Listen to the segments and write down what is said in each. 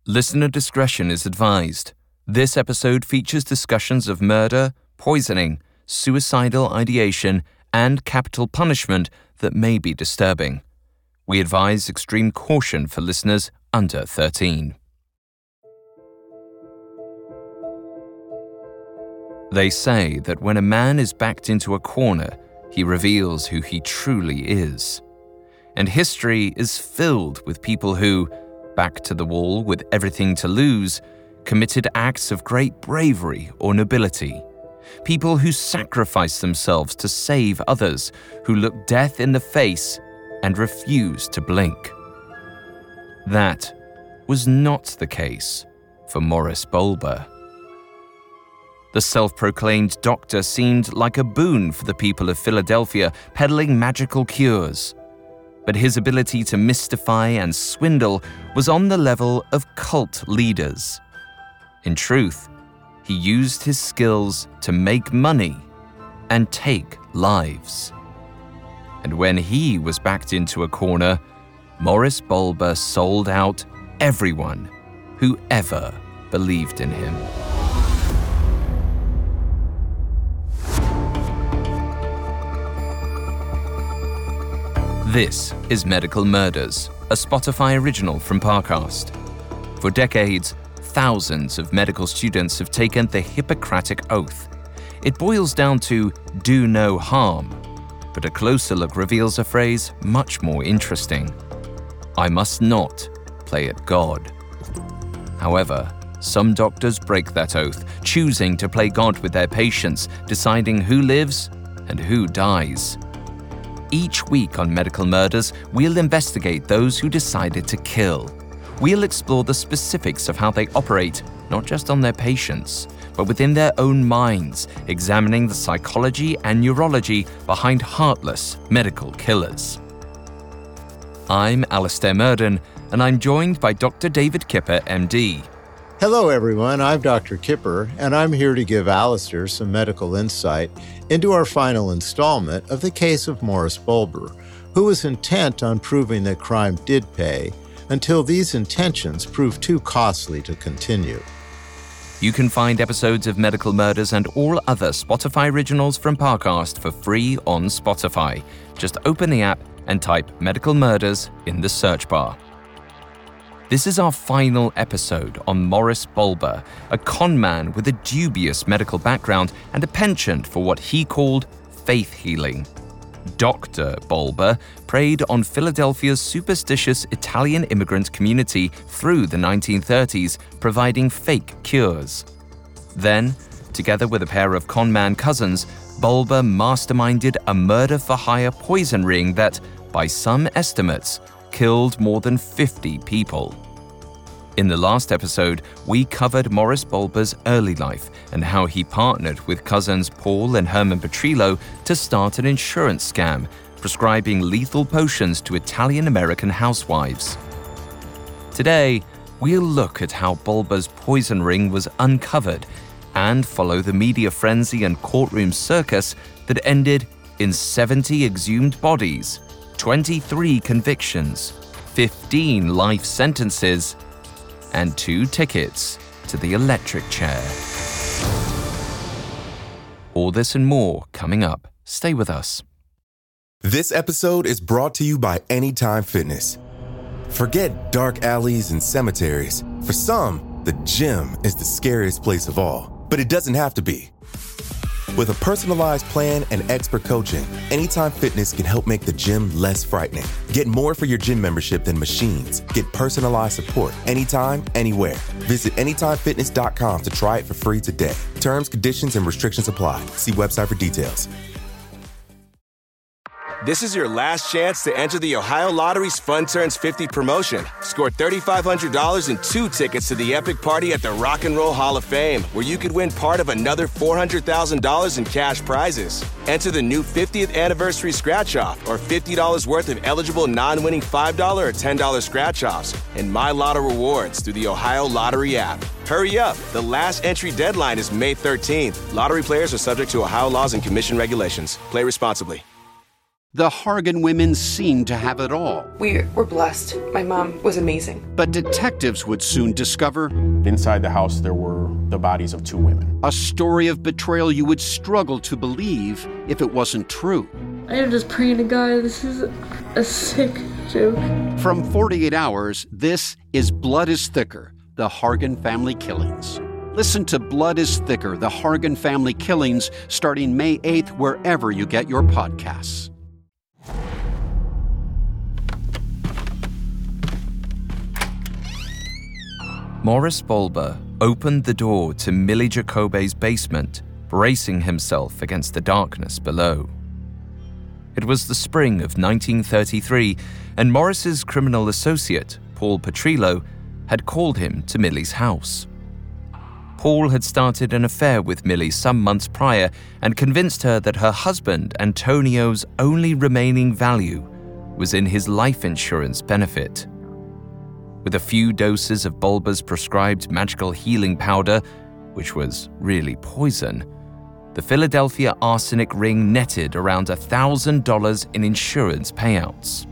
Listener discretion is advised. This episode features discussions of murder, poisoning, suicidal ideation, and capital punishment that may be disturbing. We advise extreme caution for listeners under 13. They say that when a man is backed into a corner, he reveals who he truly is. And history is filled with people who, backed to the wall with everything to lose, committed acts of great bravery or nobility. People who sacrificed themselves to save others, who looked death in the face and refused to blink. That was not the case for Morris Bolber. The self-proclaimed doctor seemed like a boon for the people of Philadelphia, peddling magical cures. But his ability to mystify and swindle was on the level of cult leaders. In truth, he used his skills to make money and take lives. And when he was backed into a corner, Morris Bolber sold out everyone who ever believed in him. This is Medical Murders, a Spotify original from Parcast. For decades, thousands of medical students have taken the Hippocratic Oath. It boils down to do no harm, but a closer look reveals a phrase much more interesting. I must not play at God. However, some doctors break that oath, choosing to play God with their patients, deciding who lives and who dies. Each week on Medical Murders, we'll investigate those who decided to kill. We'll explore the specifics of how they operate, not just on their patients, but within their own minds, examining the psychology and neurology behind heartless medical killers. I'm Alastair Murden, and I'm joined by Dr. David Kipper, MD. Hello, everyone. I'm Dr. Kipper, and I'm here to give Alastair some medical insight into our final installment of the case of Morris Bolber, who was intent on proving that crime did pay until these intentions proved too costly to continue. You can find episodes of Medical Murders and all other Spotify originals from Parcast for free on Spotify. Just open the app and type Medical Murders in the search bar. This is our final episode on Morris Bolber, a con man with a dubious medical background and a penchant for what he called faith healing. Dr. Bolber preyed on Philadelphia's superstitious Italian immigrant community through the 1930s, providing fake cures. Then, together with a pair of con man cousins, Bolber masterminded a murder-for-hire poison ring that, by some estimates, killed more than 50 people. In the last episode, we covered Morris Bolber's early life and how he partnered with cousins Paul and Herman Petrillo to start an insurance scam, prescribing lethal potions to Italian-American housewives. Today, we'll look at how Bolber's poison ring was uncovered and follow the media frenzy and courtroom circus that ended in 70 exhumed bodies, 23 convictions, 15 life sentences, and 2 tickets to the electric chair. All this and more coming up. Stay with us. This episode is brought to you by Anytime Fitness. Forget dark alleys and cemeteries. For some, the gym is the scariest place of all, but it doesn't have to be. With a personalized plan and expert coaching, Anytime Fitness can help make the gym less frightening. Get more for your gym membership than machines. Get personalized support anytime, anywhere. Visit AnytimeFitness.com to try it for free today. Terms, conditions, and restrictions apply. See website for details. This is your last chance to enter the Ohio Lottery's Fun Turns 50 promotion. Score $3,500 and 2 tickets to the epic party at the Rock and Roll Hall of Fame, where you could win part of another $400,000 in cash prizes. Enter the new 50th anniversary scratch-off or $50 worth of eligible non-winning $5 or $10 scratch-offs and My Lotto rewards through the Ohio Lottery app. Hurry up. The last entry deadline is May 13th. Lottery players are subject to Ohio laws and commission regulations. Play responsibly. The Hargan women seemed to have it all. We were blessed. My mom was amazing. But detectives would soon discover inside the house there were the bodies of 2 women. a story of betrayal you would struggle to believe if it wasn't true. I am just praying to God, this is a sick joke. From 48 Hours, this is Blood is Thicker, the Hargan Family Killings. Listen to Blood is Thicker, the Hargan Family Killings, starting May 8th, wherever you get your podcasts. Morris Bolber opened the door to Millie Jacoby's basement, bracing himself against the darkness below. It was the spring of 1933, and Morris's criminal associate, Paul Petrillo, had called him to Millie's house. Paul had started an affair with Millie some months prior and convinced her that her husband, Antonio's only remaining value, was in his life insurance benefit. With a few doses of Bolber's prescribed magical healing powder, which was really poison, the Philadelphia arsenic ring netted around $1,000 in insurance payouts.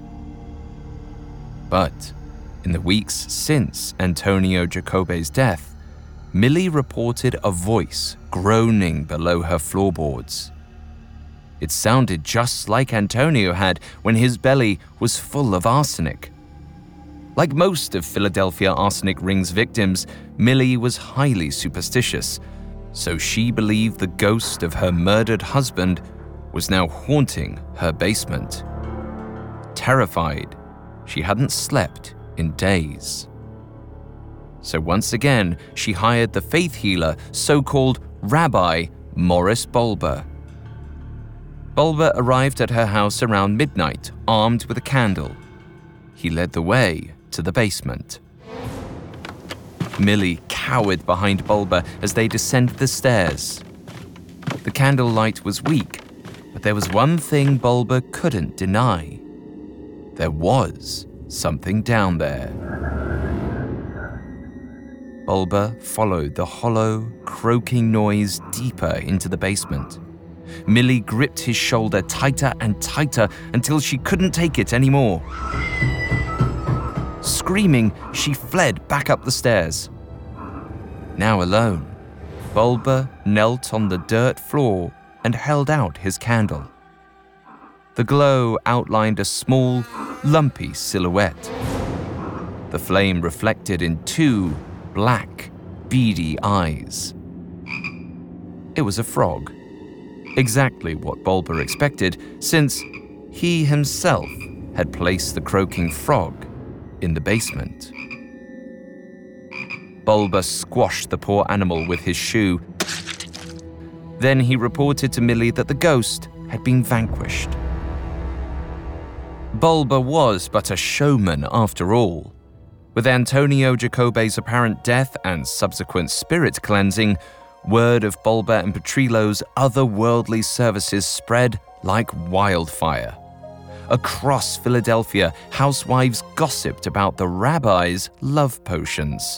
But in the weeks since Antonio Jacoby's death, Millie reported a voice groaning below her floorboards. It sounded just like Antonio had when his belly was full of arsenic. Like most of Philadelphia arsenic ring's victims, Millie was highly superstitious, so she believed the ghost of her murdered husband was now haunting her basement. Terrified, she hadn't slept in days. So once again, she hired the faith healer, so-called Rabbi Morris Bolber. Bolber arrived at her house around midnight, armed with a candle. He led the way to the basement. Millie cowered behind Bolber as they descended the stairs. The candlelight was weak, but there was one thing Bolber couldn't deny. There was something down there. Bolber followed the hollow, croaking noise deeper into the basement. Millie gripped his shoulder tighter and tighter until she couldn't take it anymore. Screaming, she fled back up the stairs. Now alone, Bolber knelt on the dirt floor and held out his candle. The glow outlined a small, lumpy silhouette. The flame reflected in 2 black, beady eyes. It was a frog. Exactly what Bolber expected, since he himself had placed the croaking frog in the basement. Bolber squashed the poor animal with his shoe. Then he reported to Millie that the ghost had been vanquished. Bolber was but a showman after all. With Antonio Jacoby's apparent death and subsequent spirit cleansing, word of Bolber and Petrillo's otherworldly services spread like wildfire. Across Philadelphia, housewives gossiped about the rabbi's love potions.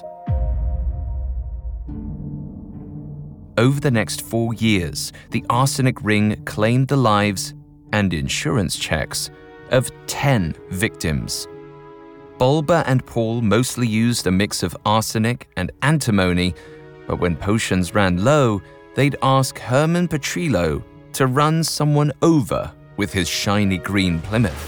Over the next 4 years, the arsenic ring claimed the lives and insurance checks of 10 victims. Bolber and Paul mostly used a mix of arsenic and antimony, but when potions ran low, they'd ask Herman Petrillo to run someone over with his shiny green Plymouth.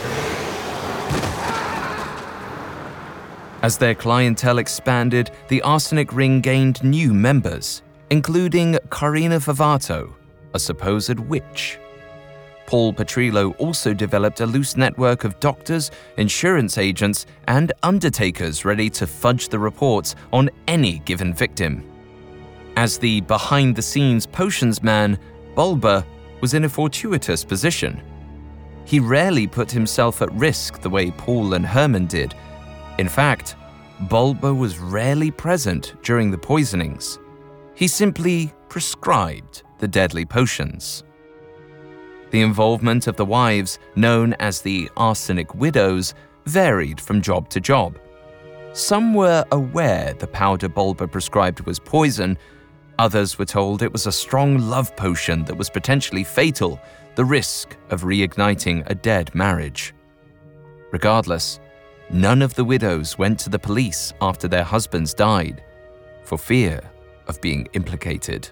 As their clientele expanded, the arsenic ring gained new members, including Carina Favato, a supposed witch. Paul Petrillo also developed a loose network of doctors, insurance agents, and undertakers ready to fudge the reports on any given victim. As the behind-the-scenes potions man, Bolber was in a fortuitous position. He rarely put himself at risk the way Paul and Herman did. In fact, Bolber was rarely present during the poisonings. He simply prescribed the deadly potions. The involvement of the wives, known as the arsenic widows, varied from job to job. Some were aware the powder Bolber prescribed was poison, Others were told it was a strong love potion that was potentially fatal, the risk of reigniting a dead marriage. Regardless, none of the widows went to the police after their husbands died, for fear of being implicated.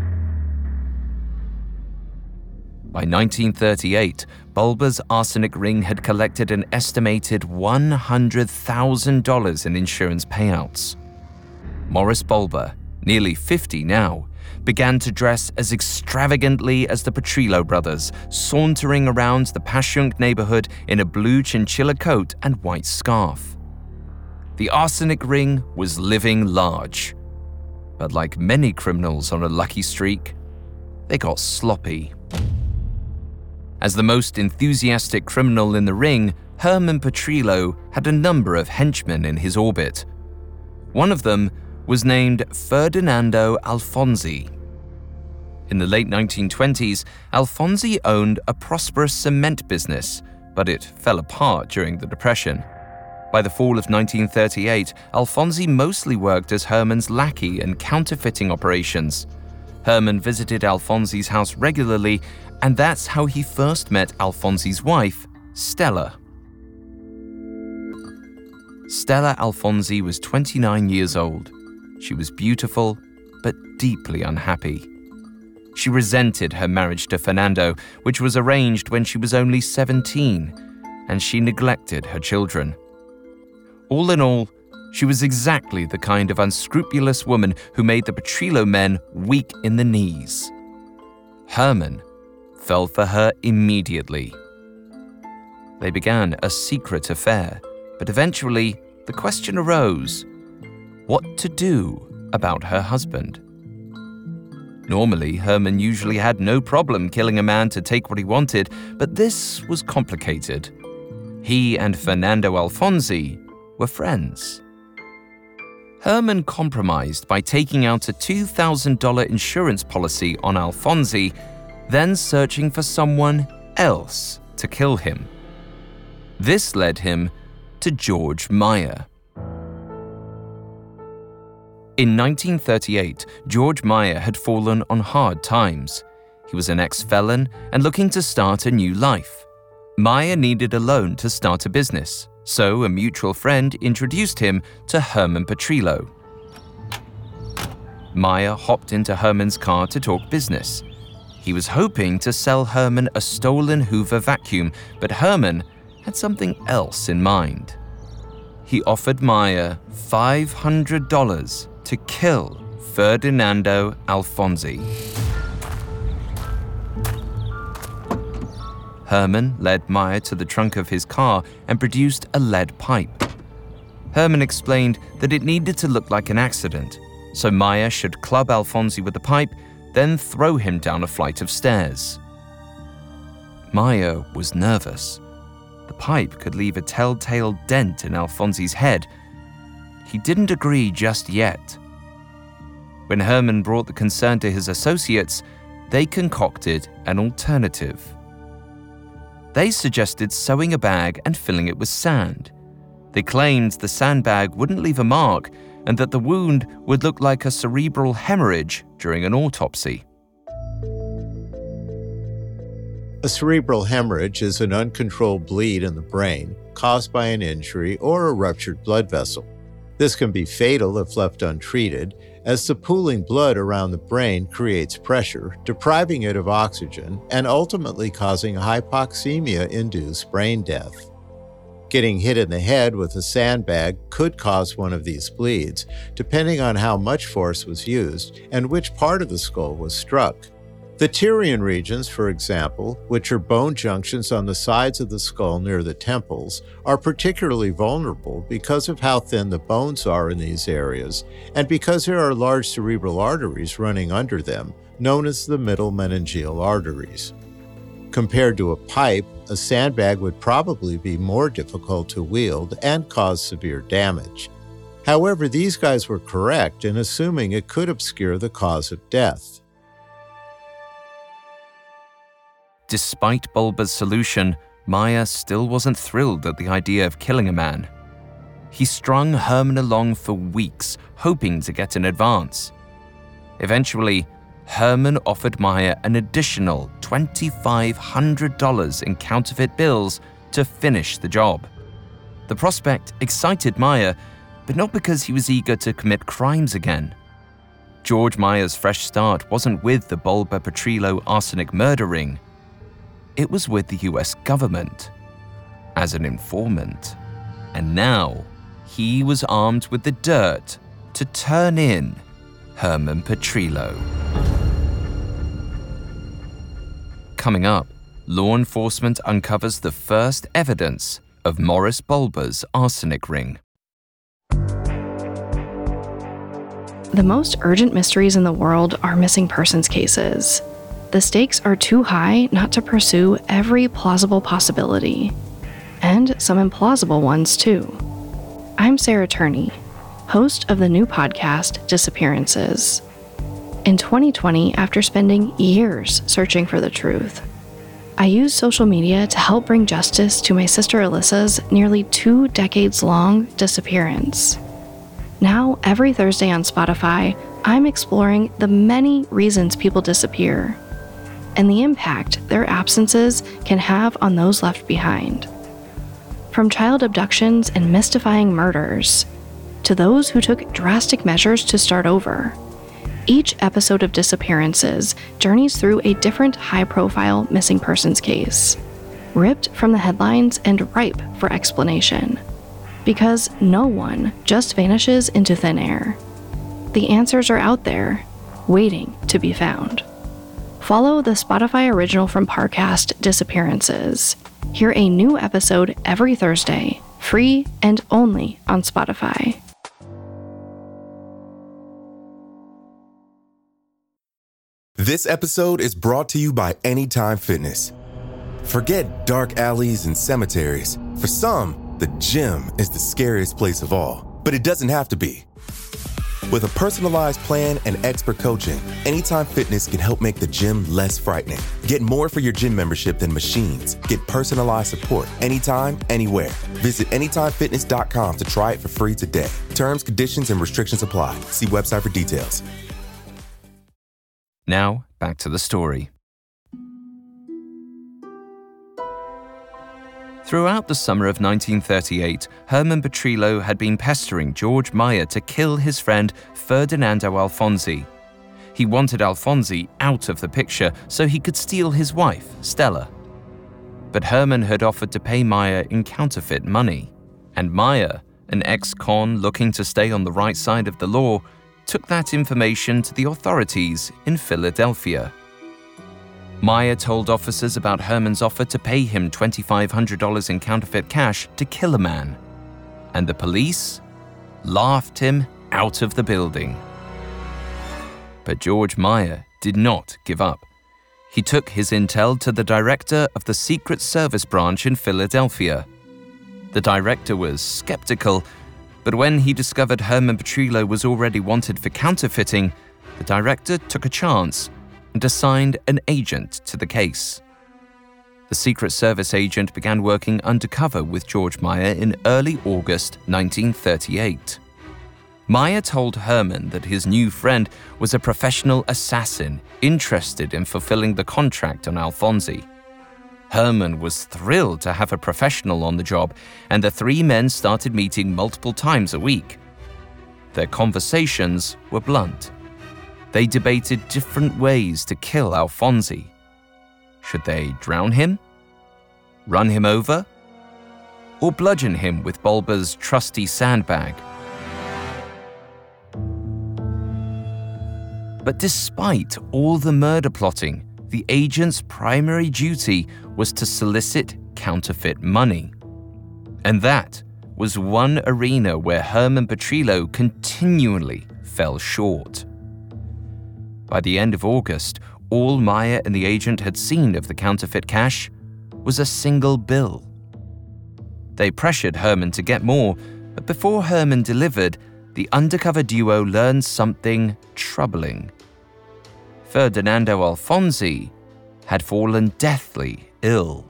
By 1938, Bulber's arsenic ring had collected an estimated $100,000 in insurance payouts. Morris Bulber, nearly 50 now, began to dress as extravagantly as the Petrillo brothers, sauntering around the Passyunk neighborhood in a blue chinchilla coat and white scarf. The arsenic ring was living large. But like many criminals on a lucky streak, they got sloppy. As the most enthusiastic criminal in the ring, Herman Petrillo had a number of henchmen in his orbit. One of them was named Ferdinando Alfonsi. In the late 1920s, Alfonsi owned a prosperous cement business, but it fell apart during the Depression. By the fall of 1938, Alfonsi mostly worked as Herman's lackey in counterfeiting operations. Herman visited Alfonsi's house regularly, and that's how he first met Alfonsi's wife, Stella. Stella Alfonsi was 29 years old. She was beautiful, but deeply unhappy. She resented her marriage to Fernando, which was arranged when she was only 17, and she neglected her children. All in all, she was exactly the kind of unscrupulous woman who made the Petrillo men weak in the knees. Herman fell for her immediately. They began a secret affair, but eventually the question arose: what to do about her husband? Normally, Herman usually had no problem killing a man to take what he wanted, but this was complicated. He and Fernando Alfonsi were friends. Herman compromised by taking out a $2,000 insurance policy on Alfonsi, then searching for someone else to kill him. This led him to George Meyer. In 1938, George Meyer had fallen on hard times. He was an ex-felon and looking to start a new life. Meyer needed a loan to start a business, so a mutual friend introduced him to Herman Petrillo. Meyer hopped into Herman's car to talk business. He was hoping to sell Herman a stolen Hoover vacuum, but Herman had something else in mind. He offered Meyer $500 to kill Ferdinando Alfonsi. Herman led Meyer to the trunk of his car and produced a lead pipe. Herman explained that it needed to look like an accident, so Meyer should club Alfonsi with the pipe, then throw him down a flight of stairs. Meyer was nervous. The pipe could leave a telltale dent in Alfonsi's head. He didn't agree just yet. When Herman brought the concern to his associates, they concocted an alternative. They suggested sewing a bag and filling it with sand. They claimed the sandbag wouldn't leave a mark and that the wound would look like a cerebral hemorrhage during an autopsy. A cerebral hemorrhage is an uncontrolled bleed in the brain caused by an injury or a ruptured blood vessel. This can be fatal if left untreated, as the pooling blood around the brain creates pressure, depriving it of oxygen and ultimately causing hypoxemia-induced brain death. Getting hit in the head with a sandbag could cause one of these bleeds, depending on how much force was used and which part of the skull was struck. The Tyrian regions, for example, which are bone junctions on the sides of the skull near the temples, are particularly vulnerable because of how thin the bones are in these areas and because there are large cerebral arteries running under them, known as the middle meningeal arteries. Compared to a pipe, a sandbag would probably be more difficult to wield and cause severe damage. However, these guys were correct in assuming it could obscure the cause of death. Despite Bulber's solution, Meyer still wasn't thrilled at the idea of killing a man. He strung Herman along for weeks, hoping to get an advance. Eventually, Herman offered Meyer an additional $2,500 in counterfeit bills to finish the job. The prospect excited Meyer, but not because he was eager to commit crimes again. George Meyer's fresh start wasn't with the Bulber Petrillo arsenic murder ring. It was with the US government as an informant. And now, he was armed with the dirt to turn in Herman Petrillo. Coming up, law enforcement uncovers the first evidence of Morris Bulber's arsenic ring. The most urgent mysteries in the world are missing persons cases. The stakes are too high not to pursue every plausible possibility, and some implausible ones too. I'm Sarah Turney, host of the new podcast, Disappearances. In 2020, after spending years searching for the truth, I used social media to help bring justice to my sister Alyssa's nearly 2 decades-long disappearance. Now, every Thursday on Spotify, I'm exploring the many reasons people disappear and the impact their absences can have on those left behind. From child abductions and mystifying murders to those who took drastic measures to start over, each episode of Disappearances journeys through a different high-profile missing persons case, ripped from the headlines and ripe for explanation. Because no one just vanishes into thin air. The answers are out there, waiting to be found. Follow the Spotify original from Parcast, Disappearances. Hear a new episode every Thursday, free and only on Spotify. This episode is brought to you by Anytime Fitness. Forget dark alleys and cemeteries. For some, the gym is the scariest place of all, but it doesn't have to be. With a personalized plan and expert coaching, Anytime Fitness can help make the gym less frightening. Get more for your gym membership than machines. Get personalized support anytime, anywhere. Visit AnytimeFitness.com to try it for free today. Terms, conditions, and restrictions apply. See website for details. Now, back to the story. Throughout the summer of 1938, Herman Petrillo had been pestering George Meyer to kill his friend Ferdinando Alfonsi. He wanted Alfonsi out of the picture so he could steal his wife, Stella. But Herman had offered to pay Meyer in counterfeit money, and Meyer, an ex-con looking to stay on the right side of the law, took that information to the authorities in Philadelphia. Meyer told officers about Herman's offer to pay him $2,500 in counterfeit cash to kill a man, and the police laughed him out of the building. But George Meyer did not give up. He took his intel to the director of the Secret Service branch in Philadelphia. The director was skeptical, but when he discovered Herman Petrillo was already wanted for counterfeiting, the director took a chance and assigned an agent to the case. The Secret Service agent began working undercover with George Meyer in early August 1938. Meyer told Herman that his new friend was a professional assassin interested in fulfilling the contract on Alfonsi. Herman was thrilled to have a professional on the job, and the 3 men started meeting multiple times a week. Their conversations were blunt. They debated different ways to kill Alfonsi. Should they drown him? Run him over? Or bludgeon him with Bulber's trusty sandbag? But despite all the murder plotting, the agent's primary duty was to solicit counterfeit money. And that was one arena where Herman Petrillo continually fell short. By the end of August, all Meyer and the agent had seen of the counterfeit cash was a single bill. They pressured Herman to get more, but before Herman delivered, the undercover duo learned something troubling. Ferdinando Alfonsi had fallen deathly ill.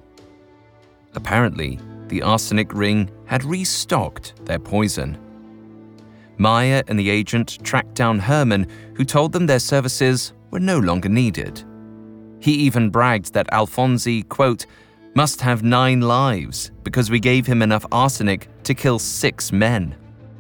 Apparently, the arsenic ring had restocked their poison. Meyer and the agent tracked down Herman, who told them their services were no longer needed. He even bragged that Alfonsi, quote, must have 9 lives because we gave him enough arsenic to kill 6 men.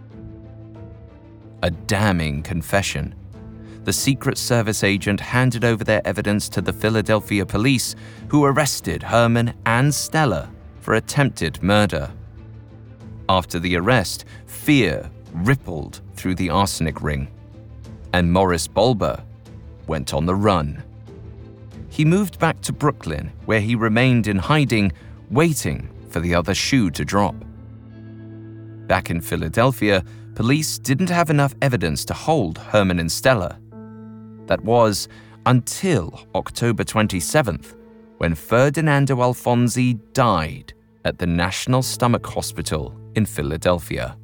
A damning confession. The Secret Service agent handed over their evidence to the Philadelphia police, who arrested Herman and Stella for attempted murder. After the arrest, fear rippled through the arsenic ring, and Morris Bolber went on the run. He moved back to Brooklyn, where he remained in hiding, waiting for the other shoe to drop. Back in Philadelphia, police didn't have enough evidence to hold Herman and Stella. That was until October 27th, when Ferdinando Alfonsi died at the National Stomach Hospital in Philadelphia.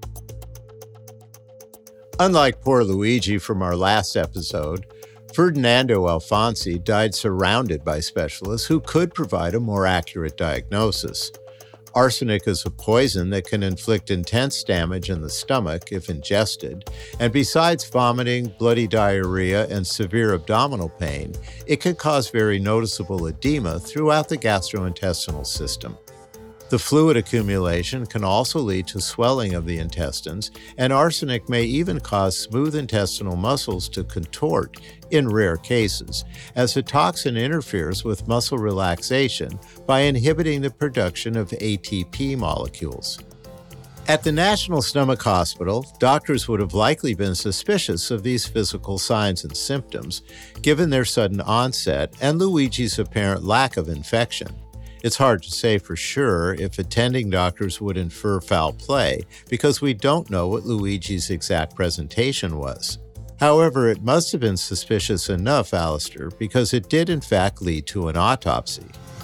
Unlike poor Luigi from our last episode, Ferdinando Alfonsi died surrounded by specialists who could provide a more accurate diagnosis. Arsenic is a poison that can inflict intense damage in the stomach if ingested, and besides vomiting, bloody diarrhea, and severe abdominal pain, it can cause very noticeable edema throughout the gastrointestinal system. The fluid accumulation can also lead to swelling of the intestines, and arsenic may even cause smooth intestinal muscles to contort in rare cases, as the toxin interferes with muscle relaxation by inhibiting the production of ATP molecules. At the National Stomach Hospital, doctors would have likely been suspicious of these physical signs and symptoms, given their sudden onset and Luigi's apparent lack of infection. It's hard to say for sure if attending doctors would infer foul play because we don't know what Luigi's exact presentation was. However, it must have been suspicious enough, Alistair, because it did in fact lead to an autopsy.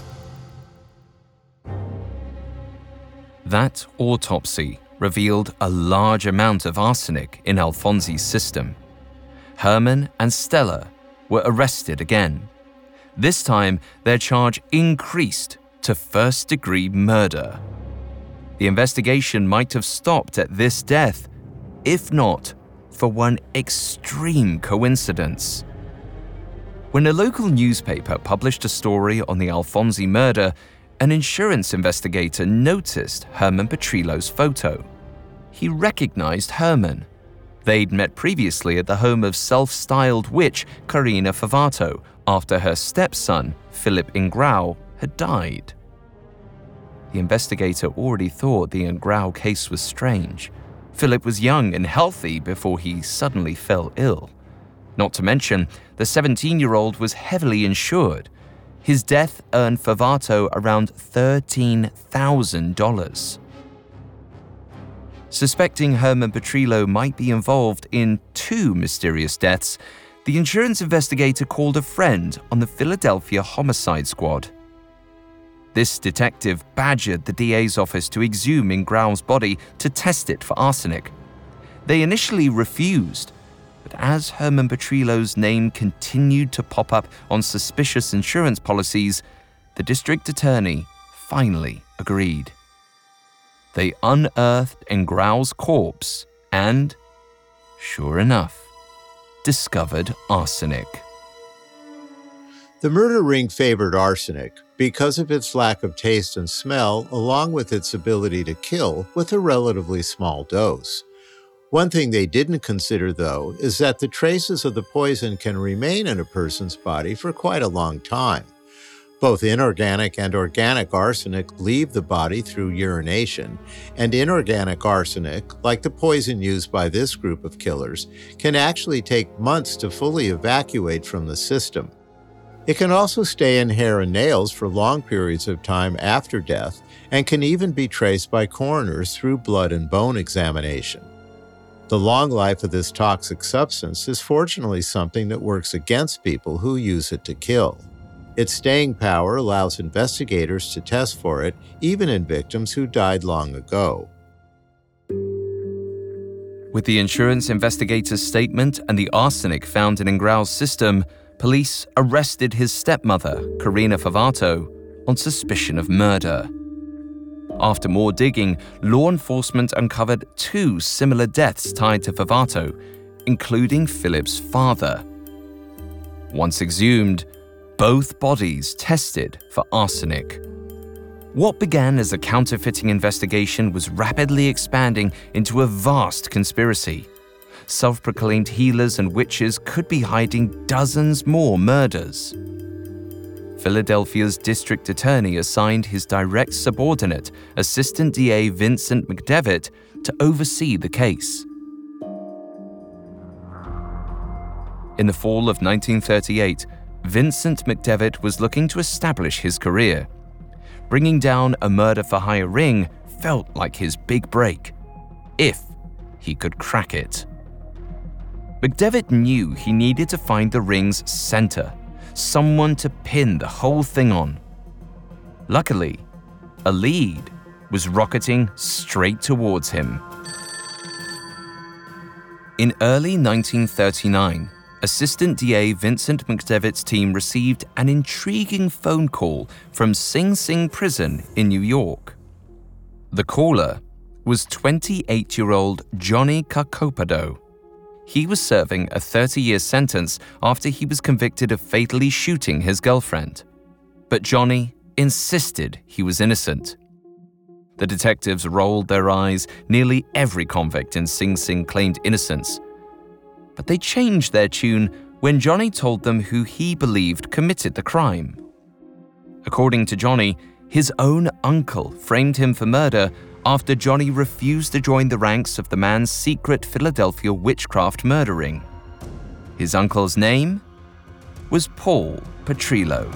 That autopsy revealed a large amount of arsenic in Alfonsi's system. Herman and Stella were arrested again. This time, their charge increased to first-degree murder. The investigation might have stopped at this death, if not for one extreme coincidence. When a local newspaper published a story on the Alfonsi murder, an insurance investigator noticed Herman Petrillo's photo. He recognized Herman. They'd met previously at the home of self-styled witch Carina Favato after her stepson, Philip Ingrao, had died. The investigator already thought the Ingrao case was strange. Philip was young and healthy before he suddenly fell ill. Not to mention, the 17-year-old was heavily insured. His death earned Favato around $13,000. Suspecting Herman Petrillo might be involved in 2 mysterious deaths, the insurance investigator called a friend on the Philadelphia Homicide Squad. This detective badgered the DA's office to exhume Ingrao's body to test it for arsenic. They initially refused, but as Herman Petrillo's name continued to pop up on suspicious insurance policies, the district attorney finally agreed. They unearthed Ingrao's corpse and, sure enough, discovered arsenic. The murder ring favored arsenic because of its lack of taste and smell, along with its ability to kill with a relatively small dose. One thing they didn't consider, though, is that the traces of the poison can remain in a person's body for quite a long time. Both inorganic and organic arsenic leave the body through urination, and inorganic arsenic, like the poison used by this group of killers, can actually take months to fully evacuate from the system. It can also stay in hair and nails for long periods of time after death, and can even be traced by coroners through blood and bone examination. The long life of this toxic substance is fortunately something that works against people who use it to kill. Its staying power allows investigators to test for it, even in victims who died long ago. With the insurance investigator's statement and the arsenic found in Ingrao's system, police arrested his stepmother, Carina Favato, on suspicion of murder. After more digging, law enforcement uncovered 2 similar deaths tied to Favato, including Philip's father. Once exhumed, both bodies tested for arsenic. What began as a counterfeiting investigation was rapidly expanding into a vast conspiracy. Self-proclaimed healers and witches could be hiding dozens more murders. Philadelphia's district attorney assigned his direct subordinate, Assistant DA Vincent McDevitt, to oversee the case. In the fall of 1938, Vincent McDevitt was looking to establish his career. Bringing down a murder-for-hire ring felt like his big break, if he could crack it. McDevitt knew he needed to find the ring's center, someone to pin the whole thing on. Luckily, a lead was rocketing straight towards him. In early 1939, Assistant DA Vincent McDevitt's team received an intriguing phone call from Sing Sing Prison in New York. The caller was 28-year-old Johnny Carcopado. He was serving a 30-year sentence after he was convicted of fatally shooting his girlfriend. But Johnny insisted he was innocent. The detectives rolled their eyes. Nearly every convict in Sing Sing claimed innocence. But they changed their tune when Johnny told them who he believed committed the crime. According to Johnny, his own uncle framed him for murder after Johnny refused to join the ranks of the man's secret Philadelphia witchcraft murder ring. His uncle's name was Paul Petrillo.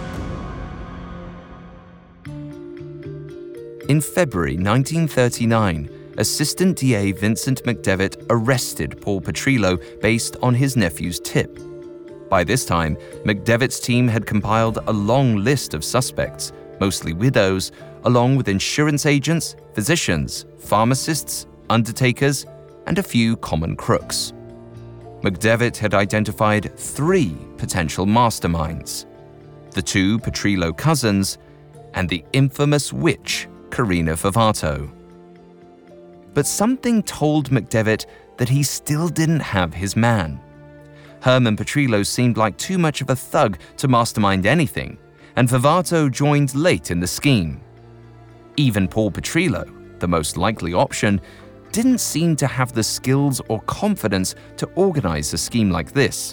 In February 1939, Assistant DA Vincent McDevitt arrested Paul Petrillo based on his nephew's tip. By this time, McDevitt's team had compiled a long list of suspects, mostly widows, along with insurance agents, physicians, pharmacists, undertakers, and a few common crooks. McDevitt had identified 3 potential masterminds: the 2 Petrillo cousins and the infamous witch Karina Favato. But something told McDevitt that he still didn't have his man. Herman Petrillo seemed like too much of a thug to mastermind anything, and Favato joined late in the scheme. Even Paul Petrillo, the most likely option, didn't seem to have the skills or confidence to organize a scheme like this.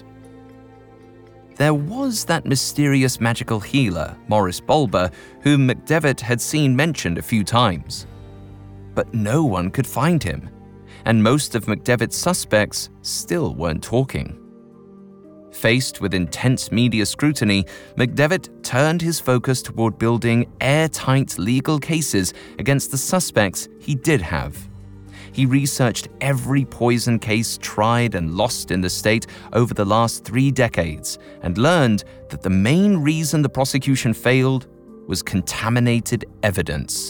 There was that mysterious magical healer, Morris Bulber, whom McDevitt had seen mentioned a few times. But no one could find him, and most of McDevitt's suspects still weren't talking. Faced with intense media scrutiny, McDevitt turned his focus toward building airtight legal cases against the suspects he did have. He researched every poison case tried and lost in the state over the last 3 decades and learned that the main reason the prosecution failed was contaminated evidence.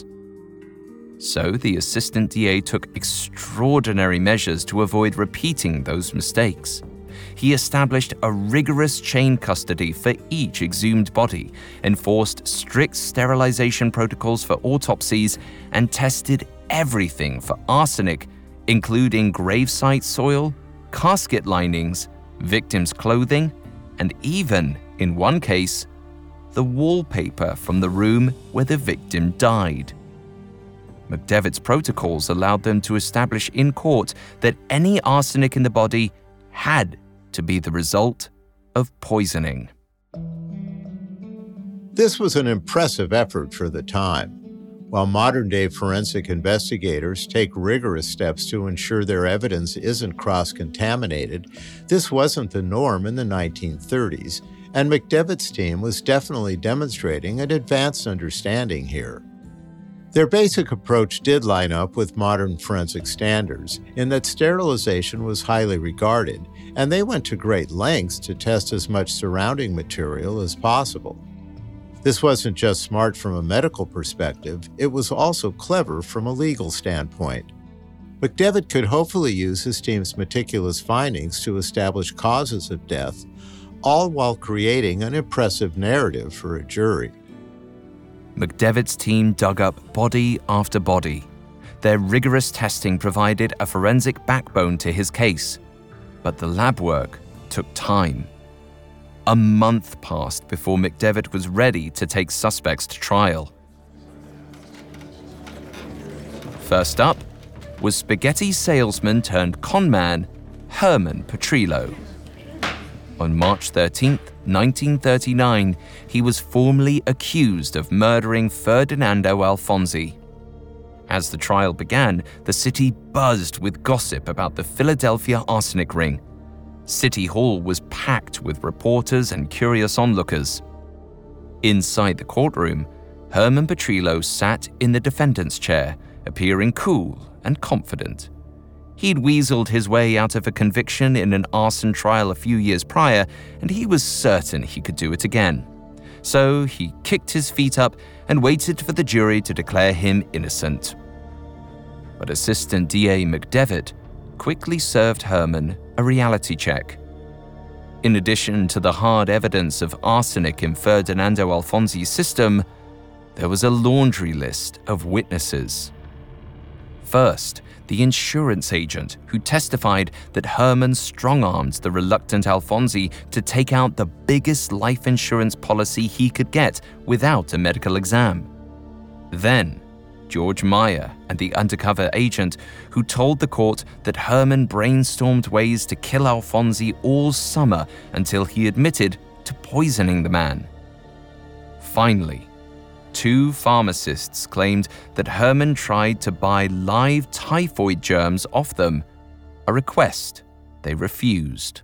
So the assistant DA took extraordinary measures to avoid repeating those mistakes. He established a rigorous chain custody for each exhumed body, enforced strict sterilization protocols for autopsies, and tested everything for arsenic, including gravesite soil, casket linings, victims' clothing, and even, in one case, the wallpaper from the room where the victim died. McDevitt's protocols allowed them to establish in court that any arsenic in the body had to be the result of poisoning. This was an impressive effort for the time. While modern-day forensic investigators take rigorous steps to ensure their evidence isn't cross-contaminated, this wasn't the norm in the 1930s, and McDevitt's team was definitely demonstrating an advanced understanding here. Their basic approach did line up with modern forensic standards in that sterilization was highly regarded, and they went to great lengths to test as much surrounding material as possible. This wasn't just smart from a medical perspective, it was also clever from a legal standpoint. McDevitt could hopefully use his team's meticulous findings to establish causes of death, all while creating an impressive narrative for a jury. McDevitt's team dug up body after body. Their rigorous testing provided a forensic backbone to his case, but the lab work took time. A month passed before McDevitt was ready to take suspects to trial. First up was spaghetti salesman turned conman Herman Petrillo. On March 13, 1939, he was formally accused of murdering Ferdinando Alfonsi. As the trial began, the city buzzed with gossip about the Philadelphia arsenic ring. City Hall was packed with reporters and curious onlookers. Inside the courtroom, Herman Petrillo sat in the defendant's chair, appearing cool and confident. He'd weaseled his way out of a conviction in an arson trial a few years prior, and he was certain he could do it again. So he kicked his feet up and waited for the jury to declare him innocent. But Assistant DA McDevitt quickly served Herman a reality check. In addition to the hard evidence of arsenic in Ferdinando Alfonsi's system, there was a laundry list of witnesses. First, the insurance agent who testified that Herman strong-armed the reluctant Alfonsi to take out the biggest life insurance policy he could get without a medical exam. Then, George Meyer and the undercover agent who told the court that Herman brainstormed ways to kill Alfonsi all summer until he admitted to poisoning the man. Finally, 2 pharmacists claimed that Herman tried to buy live typhoid germs off them, a request they refused.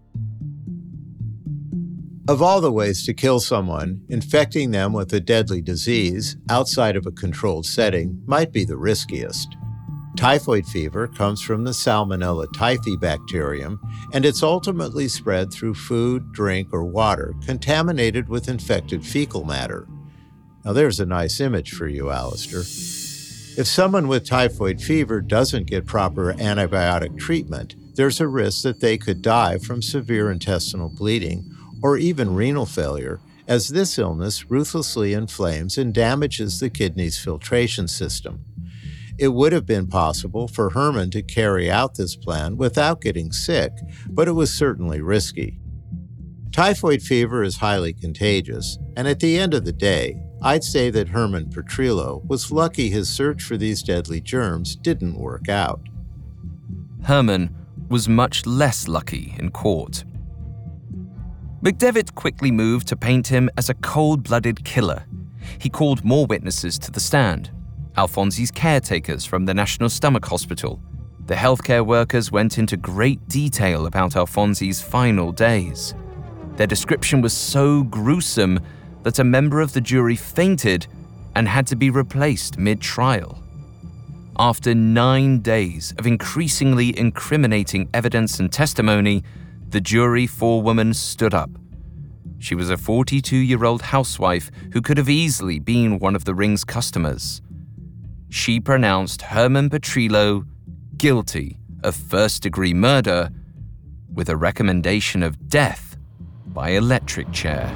Of all the ways to kill someone, infecting them with a deadly disease outside of a controlled setting might be the riskiest. Typhoid fever comes from the Salmonella typhi bacterium, and it's ultimately spread through food, drink, or water contaminated with infected fecal matter. Now there's a nice image for you, Alistair. If someone with typhoid fever doesn't get proper antibiotic treatment, there's a risk that they could die from severe intestinal bleeding or even renal failure, as this illness ruthlessly inflames and damages the kidney's filtration system. It would have been possible for Herman to carry out this plan without getting sick, but it was certainly risky. Typhoid fever is highly contagious, and at the end of the day, I'd say that Herman Petrillo was lucky his search for these deadly germs didn't work out. Herman was much less lucky in court. McDevitt quickly moved to paint him as a cold-blooded killer. He called more witnesses to the stand. Alfonsi's caretakers from the National Stomach Hospital. The healthcare workers went into great detail about Alfonsi's final days. Their description was so gruesome that a member of the jury fainted and had to be replaced mid-trial. After 9 days of increasingly incriminating evidence and testimony, the jury forewoman stood up. She was a 42-year-old housewife who could have easily been one of the ring's customers. She pronounced Herman Petrillo guilty of first-degree murder with a recommendation of death by electric chair.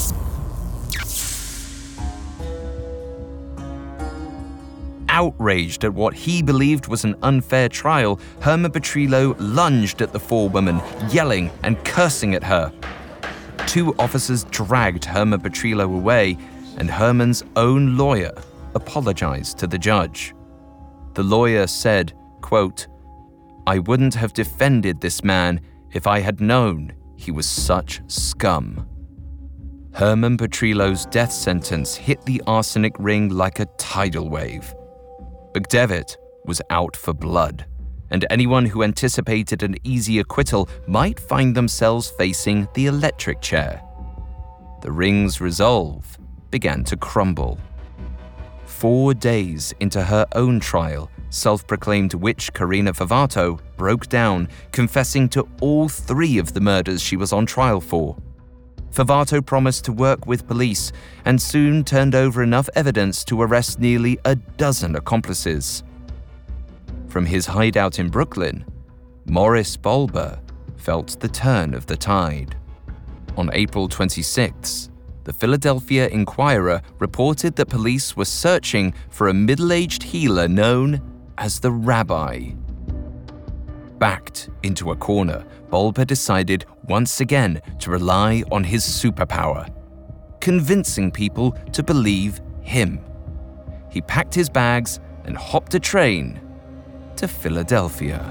Outraged at what he believed was an unfair trial, Herman Petrillo lunged at the forewoman, yelling and cursing at her. 2 officers dragged Herman Petrillo away, and Herman's own lawyer apologized to the judge. The lawyer said, quote, "I wouldn't have defended this man if I had known he was such scum." Herman Petrillo's death sentence hit the arsenic ring like a tidal wave. McDevitt was out for blood, and anyone who anticipated an easy acquittal might find themselves facing the electric chair. The ring's resolve began to crumble. 4 days into her own trial, self-proclaimed witch Karina Favato broke down, confessing to all 3 of the murders she was on trial for. Favato promised to work with police and soon turned over enough evidence to arrest nearly a dozen accomplices. From his hideout in Brooklyn, Morris Bolber felt the turn of the tide. On April 26, the Philadelphia Inquirer reported that police were searching for a middle-aged healer known as the Rabbi. Backed into a corner, Bulber decided once again to rely on his superpower, convincing people to believe him. He packed his bags and hopped a train to Philadelphia.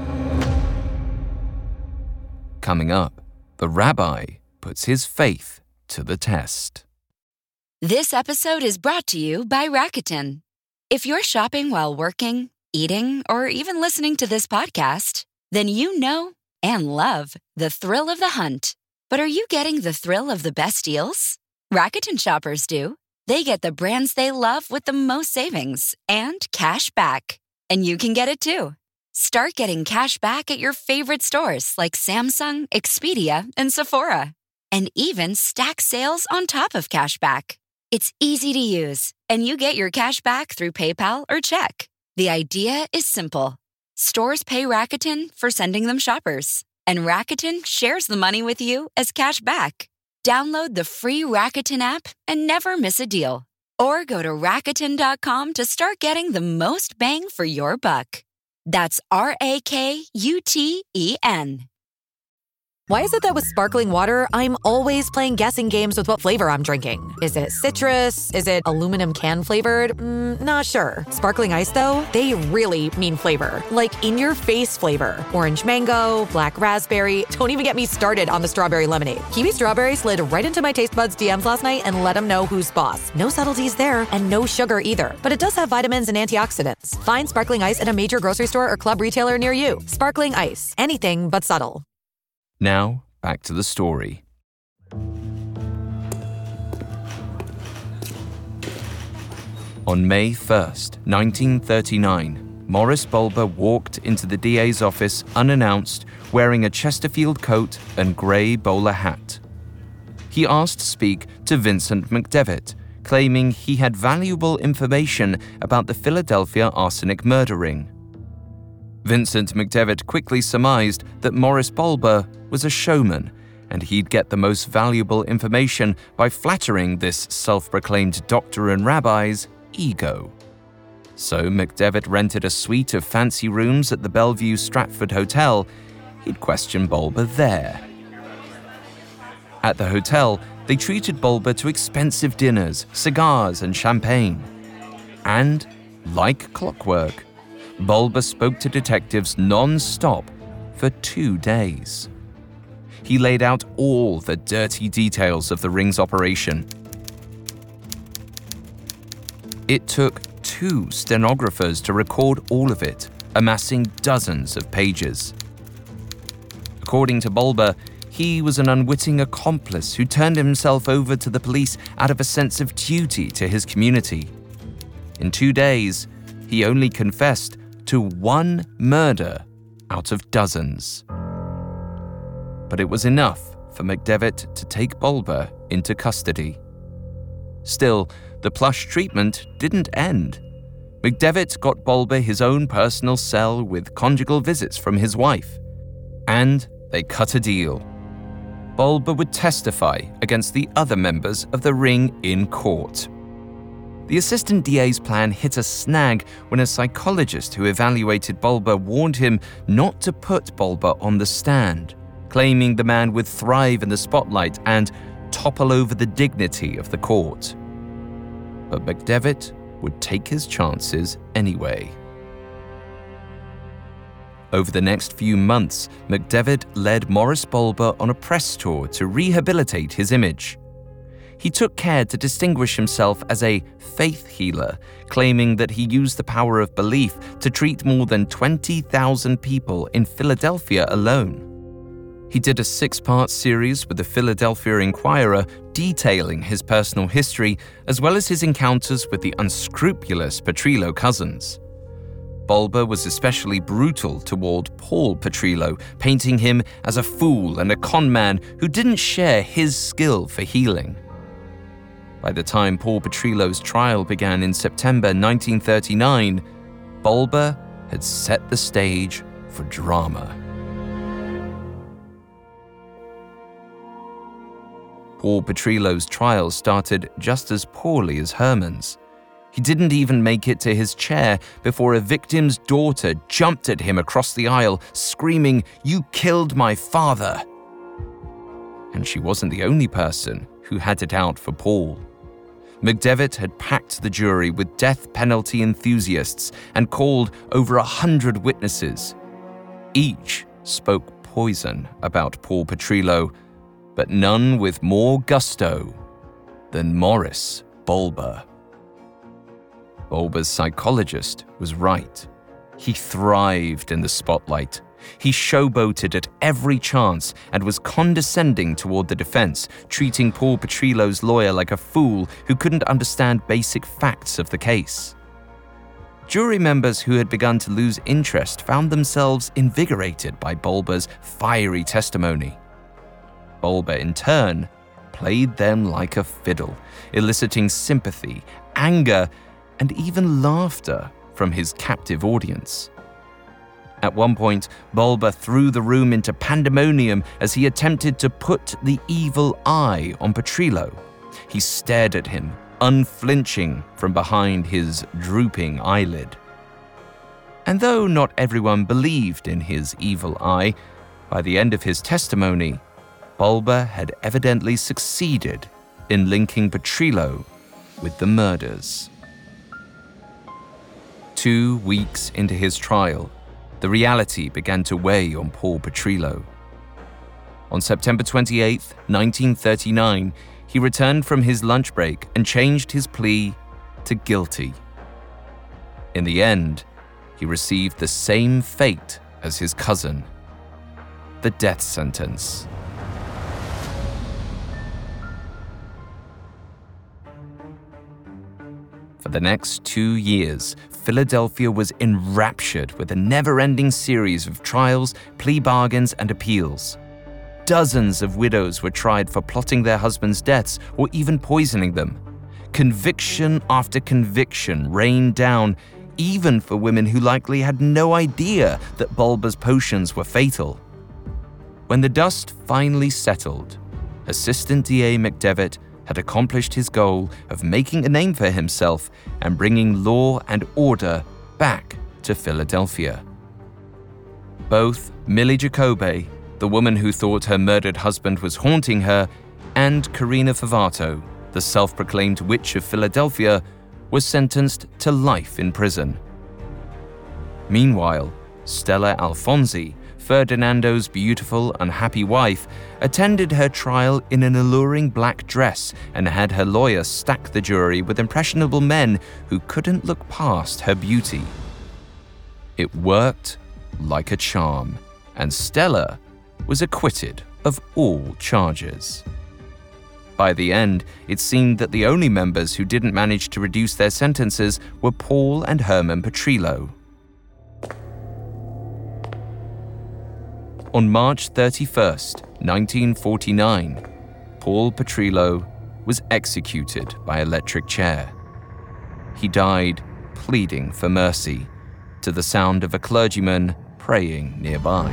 Coming up, the Rabbi puts his faith to the test. This episode is brought to you by Rakuten. If you're shopping while working, eating, or even listening to this podcast, then you know and love the thrill of the hunt. But are you getting the thrill of the best deals? Rakuten shoppers do. They get the brands they love with the most savings and cash back. And you can get it too. Start getting cash back at your favorite stores like Samsung, Expedia, and Sephora. And even stack sales on top of cash back. It's easy to use, and you get your cash back through PayPal or check. The idea is simple. Stores pay Rakuten for sending them shoppers, and Rakuten shares the money with you as cash back. Download the free Rakuten app and never miss a deal. Or go to Rakuten.com to start getting the most bang for your buck. That's RAKUTEN. Why is it that with sparkling water, I'm always playing guessing games with what flavor I'm drinking? Is it citrus? Is it aluminum can flavored? Not sure. Sparkling ice, though, they really mean flavor. Like in-your-face flavor. Orange mango, black raspberry. Don't even get me started on the strawberry lemonade. Kiwi Strawberry slid right into my taste buds DMs last night and let them know who's boss. No subtleties there, and no sugar either. But it does have vitamins and antioxidants. Find sparkling ice at a major grocery store or club retailer near you. Sparkling ice. Anything but subtle. Now, back to the story. On May 1st, 1939, Morris Bulber walked into the DA's office unannounced, wearing a Chesterfield coat and grey bowler hat. He asked to speak to Vincent McDevitt, claiming he had valuable information about the Philadelphia arsenic murder ring. Vincent McDevitt quickly surmised that Morris Bulber was a showman, and he'd get the most valuable information by flattering this self-proclaimed doctor and rabbi's ego. So McDevitt rented a suite of fancy rooms at the Bellevue Stratford Hotel. He'd question Bulber there. At the hotel, they treated Bulber to expensive dinners, cigars, and champagne. And, like clockwork, Bulber spoke to detectives non-stop for 2 days. He laid out all the dirty details of the ring's operation. It took 2 stenographers to record all of it, amassing dozens of pages. According to Bulber, he was an unwitting accomplice who turned himself over to the police out of a sense of duty to his community. In 2 days, he only confessed to 1 murder out of dozens. But it was enough for McDevitt to take Bulber into custody. Still, the plush treatment didn't end. McDevitt got Bulber his own personal cell with conjugal visits from his wife. And they cut a deal. Bulber would testify against the other members of the ring in court. The assistant DA's plan hit a snag when a psychologist who evaluated Bulber warned him not to put Bulber on the stand, claiming the man would thrive in the spotlight and topple over the dignity of the court. But McDevitt would take his chances anyway. Over the next few months, McDevitt led Morris Bulber on a press tour to rehabilitate his image. He took care to distinguish himself as a faith healer, claiming that he used the power of belief to treat more than 20,000 people in Philadelphia alone. He did a 6-part series with the Philadelphia Inquirer detailing his personal history as well as his encounters with the unscrupulous Petrillo cousins. Bulber was especially brutal toward Paul Petrillo, painting him as a fool and a con man who didn't share his skill for healing. By the time Paul Petrillo's trial began in September 1939, Bulber had set the stage for drama. Paul Petrillo's trial started just as poorly as Herman's. He didn't even make it to his chair before a victim's daughter jumped at him across the aisle, screaming, "You killed my father!" And she wasn't the only person who had it out for Paul. McDevitt had packed the jury with death penalty enthusiasts and called over 100 witnesses. Each spoke poison about Paul Petrillo, but none with more gusto than Morris Bolber. Bolber's psychologist was right. He thrived in the spotlight. He showboated at every chance and was condescending toward the defense, treating Paul Petrillo's lawyer like a fool who couldn't understand basic facts of the case. Jury members who had begun to lose interest found themselves invigorated by Bolber's fiery testimony. Bolber, in turn, played them like a fiddle, eliciting sympathy, anger, and even laughter from his captive audience. At one point, Bolber threw the room into pandemonium as he attempted to put the evil eye on Petrillo. He stared at him, unflinching from behind his drooping eyelid. And though not everyone believed in his evil eye, by the end of his testimony, Bolber had evidently succeeded in linking Petrillo with the murders. 2 weeks into his trial, the reality began to weigh on Paul Petrillo. On September 28, 1939, he returned from his lunch break and changed his plea to guilty. In the end, he received the same fate as his cousin, the death sentence. For the next 2 years, Philadelphia was enraptured with a never-ending series of trials, plea bargains, and appeals. Dozens of widows were tried for plotting their husbands' deaths or even poisoning them. Conviction after conviction rained down, even for women who likely had no idea that Bolber's potions were fatal. When the dust finally settled, Assistant DA McDevitt had accomplished his goal of making a name for himself and bringing law and order back to Philadelphia. Both Millie Jacoby, the woman who thought her murdered husband was haunting her, and Karina Favato, the self-proclaimed witch of Philadelphia, were sentenced to life in prison. Meanwhile, Stella Alfonsi, Ferdinando's beautiful, unhappy wife, attended her trial in an alluring black dress and had her lawyer stack the jury with impressionable men who couldn't look past her beauty. It worked like a charm, and Stella was acquitted of all charges. By the end, it seemed that the only members who didn't manage to reduce their sentences were Paul and Herman Petrillo. On March 31st, 1949, Paul Petrillo was executed by electric chair. He died pleading for mercy to the sound of a clergyman praying nearby.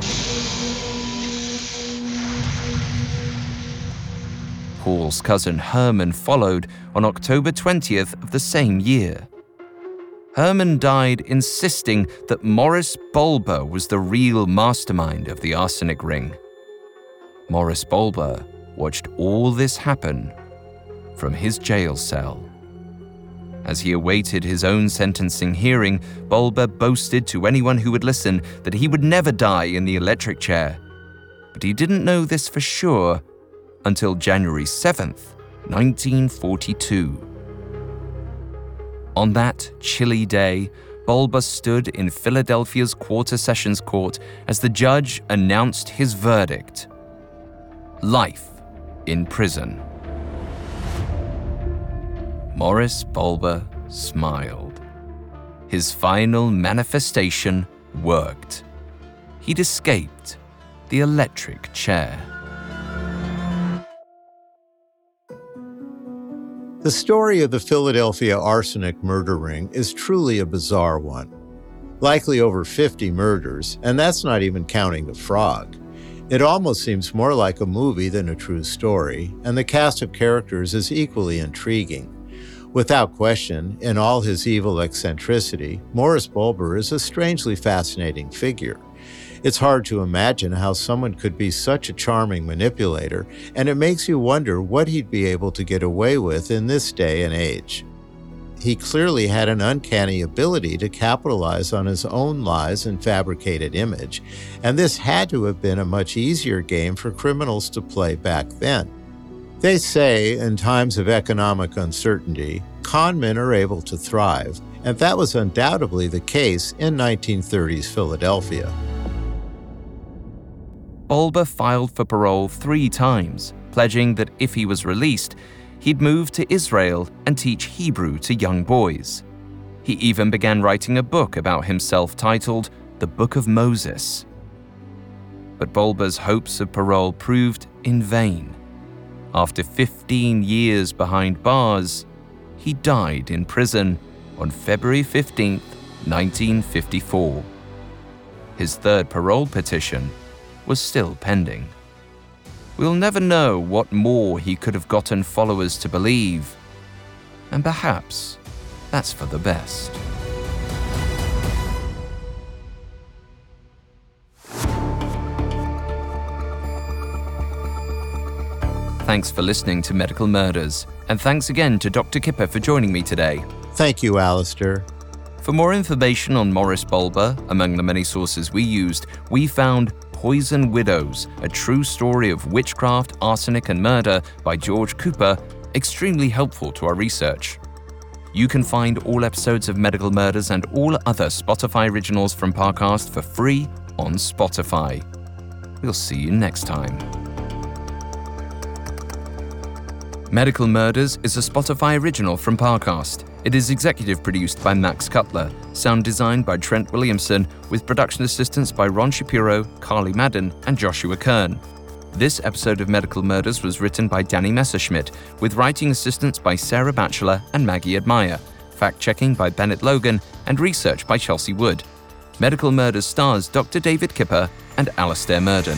Paul's cousin Herman followed on October 20th of the same year. Herman died insisting that Morris Bolber was the real mastermind of the arsenic ring. Morris Bolber watched all this happen from his jail cell. As he awaited his own sentencing hearing, Bolber boasted to anyone who would listen that he would never die in the electric chair. But he didn't know this for sure until January 7th, 1942. On that chilly day, Bolber stood in Philadelphia's Quarter Sessions Court as the judge announced his verdict: life in prison. Morris Bolber smiled. His final manifestation worked. He'd escaped the electric chair. The story of the Philadelphia arsenic murder ring is truly a bizarre one. Likely over 50 murders, and that's not even counting the frog. It almost seems more like a movie than a true story, and the cast of characters is equally intriguing. Without question, in all his evil eccentricity, Morris Bulber is a strangely fascinating figure. It's hard to imagine how someone could be such a charming manipulator, and it makes you wonder what he'd be able to get away with in this day and age. He clearly had an uncanny ability to capitalize on his own lies and fabricated image, and this had to have been a much easier game for criminals to play back then. They say in times of economic uncertainty, con men are able to thrive, and that was undoubtedly the case in 1930s Philadelphia. Bulber filed for parole 3 times, pledging that if he was released, he'd move to Israel and teach Hebrew to young boys. He even began writing a book about himself titled The Book of Moses. But Bulber's hopes of parole proved in vain. After 15 years behind bars, he died in prison on February 15, 1954. His third parole petition was still pending. We'll never know what more he could have gotten followers to believe, and perhaps that's for the best. Thanks for listening to Medical Murders, and thanks again to Dr. Kipper for joining me today. Thank you, Alistair. For more information on Morris Bulber, among the many sources we used, we found Poison Widows, a true story of witchcraft, arsenic, and murder by George Cooper, extremely helpful to our research. You can find all episodes of Medical Murders and all other Spotify originals from Parcast for free on Spotify. We'll see you next time. Medical Murders is a Spotify original from Parcast. It is executive produced by Max Cutler, sound designed by Trent Williamson, with production assistance by Ron Shapiro, Carly Madden, and Joshua Kern. This episode of Medical Murders was written by Danny Messerschmidt, with writing assistance by Sarah Batchelor and Maggie Admire, fact-checking by Bennett Logan, and research by Chelsea Wood. Medical Murders stars Dr. David Kipper and Alistair Murden.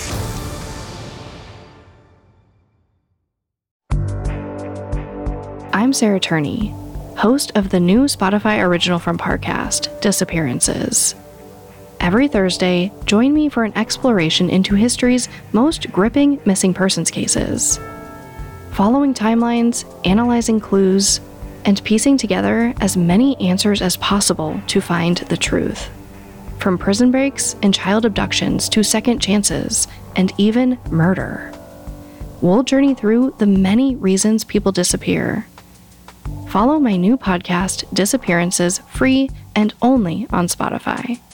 I'm Sarah Turney, host of the new Spotify original from Parcast, Disappearances. Every Thursday, join me for an exploration into history's most gripping missing persons cases. Following timelines, analyzing clues, and piecing together as many answers as possible to find the truth. From prison breaks and child abductions to second chances, and even murder. We'll journey through the many reasons people disappear. Follow my new podcast, Disappearances, free and only on Spotify.